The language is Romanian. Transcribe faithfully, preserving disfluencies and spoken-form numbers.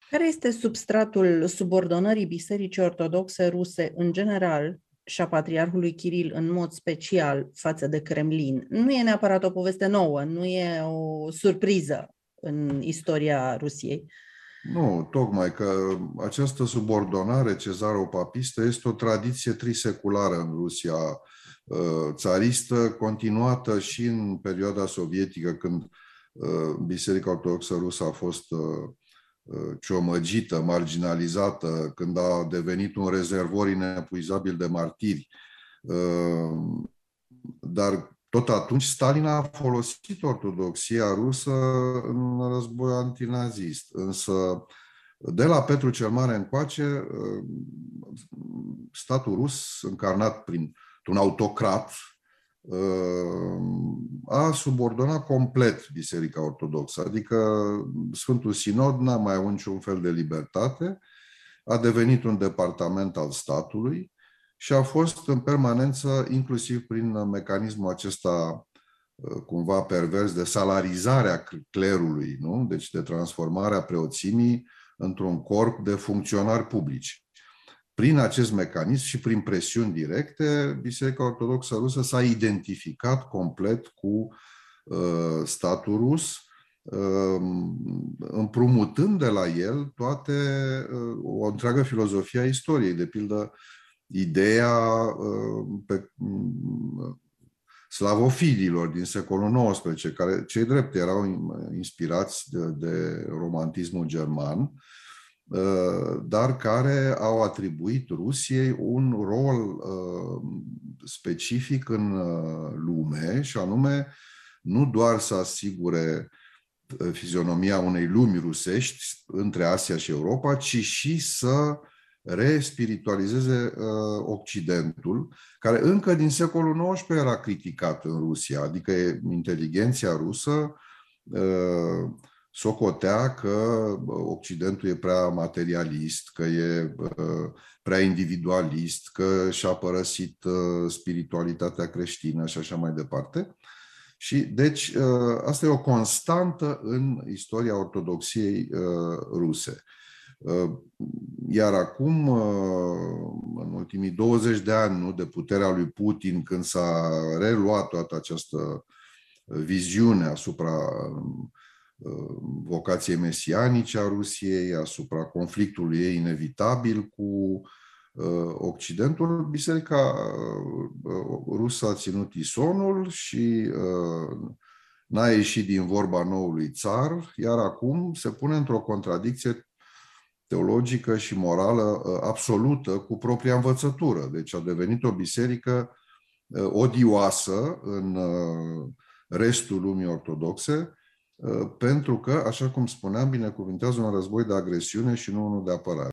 Care este substratul subordonării Bisericii Ortodoxe Ruse în general și a Patriarhului Kiril în mod special față de Kremlin? Nu e neapărat o poveste nouă, nu e o surpriză în istoria Rusiei. Nu, tocmai că această subordonare cezaro-papistă este o tradiție triseculară în Rusia țaristă, continuată și în perioada sovietică, când Biserica Ortodoxă Rusă a fost ciomăgită, marginalizată, când a devenit un rezervor inepuizabil de martiri. Dar tot atunci Stalin a folosit ortodoxia rusă în război antinazist. Însă, de la Petru cel Mare încoace, statul rus, încarnat printr-un autocrat, a subordonat complet Biserica Ortodoxă. Adică Sfântul Sinod n-a mai avut niciun fel de libertate, a devenit un departament al statului și a fost în permanență, inclusiv prin mecanismul acesta cumva pervers de salarizare a clerului, nu? Deci de transformarea preoțimii într-un corp de funcționari publici. Prin acest mecanism și prin presiuni directe, Biserica Ortodoxă Rusă s-a identificat complet cu uh, statul rus, uh, împrumutând de la el toate, uh, o întreagă filozofie a istoriei, de pildă ideea uh, pe, uh, slavofililor din secolul nouăsprezece, care, cei drept, erau inspirați de, de romantismul german, dar care au atribuit Rusiei un rol specific în lume, și anume nu doar să asigure fizionomia unei lumi rusești între Asia și Europa, ci și să respiritualizeze Occidentul, care încă din secolul nouăsprezece era criticat în Rusia, adică inteligenția rusă socotea că Occidentul e prea materialist, că e prea individualist, că și-a părăsit spiritualitatea creștină și așa mai departe. Și deci asta e o constantă în istoria ortodoxiei ruse. Iar acum, în ultimii douăzeci de ani, nu, de puterea lui Putin, când s-a reluat toată această viziune asupra vocației mesianice a Rusiei, asupra conflictului ei inevitabil cu Occidentul, Biserica Rusă a ținut isonul și n-a ieșit din vorba noului țar, iar acum se pune într-o contradicție teologică și morală absolută cu propria învățătură. Deci a devenit o biserică odioasă în restul lumii ortodoxe, pentru că, așa cum spuneam, binecuvintează un război de agresiune și nu unul de apărare.